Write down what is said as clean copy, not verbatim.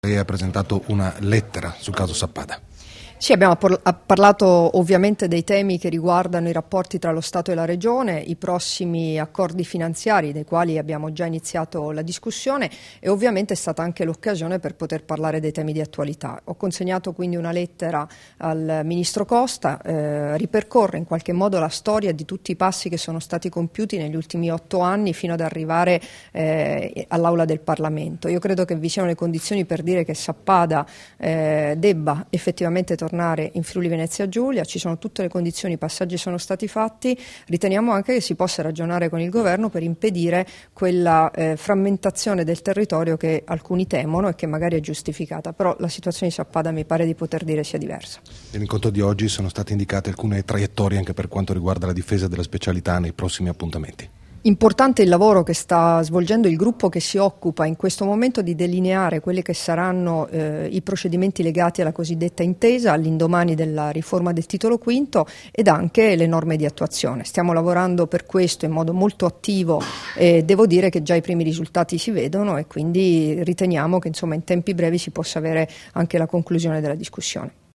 Lei ha presentato una lettera sul caso Sappada. Sì, abbiamo parlato ovviamente dei temi che riguardano i rapporti tra lo Stato e la Regione, i prossimi accordi finanziari dei quali abbiamo già iniziato la discussione e ovviamente è stata anche l'occasione per poter parlare dei temi di attualità. Ho consegnato quindi una lettera al Ministro Costa, ripercorre in qualche modo la storia di tutti i passi che sono stati compiuti negli ultimi 8 anni fino ad arrivare all'Aula del Parlamento. Io credo che vi siano le condizioni per dire che Sappada debba effettivamente tornare in Friuli Venezia Giulia, ci sono tutte le condizioni, i passaggi sono stati fatti, riteniamo anche che si possa ragionare con il governo per impedire quella frammentazione del territorio che alcuni temono e che magari è giustificata, però la situazione di Sappada mi pare di poter dire sia diversa. Nell'incontro di oggi sono state indicate alcune traiettorie anche per quanto riguarda la difesa della specialità nei prossimi appuntamenti. Importante il lavoro che sta svolgendo il gruppo che si occupa in questo momento di delineare quelli che saranno i procedimenti legati alla cosiddetta intesa all'indomani della riforma del titolo quinto ed anche le norme di attuazione. Stiamo lavorando per questo in modo molto attivo e devo dire che già i primi risultati si vedono e quindi riteniamo che insomma in tempi brevi si possa avere anche la conclusione della discussione.